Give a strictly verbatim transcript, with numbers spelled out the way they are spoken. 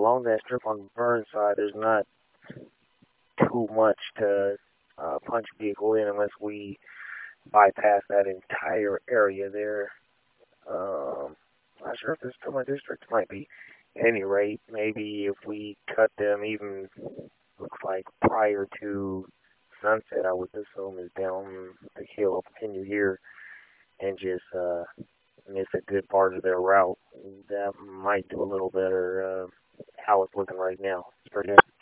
along that strip on Burnside, there's not too much to uh, punch a vehicle in unless we bypass that entire area there. Um, not sure if this still my district. Might be. At any rate, maybe if we cut them even, looks like prior to sunset, I would assume is down the hill. Can you hear? And just uh, miss a good part of their route. That might do a little better. Uh, how it's looking right now. It's pretty good.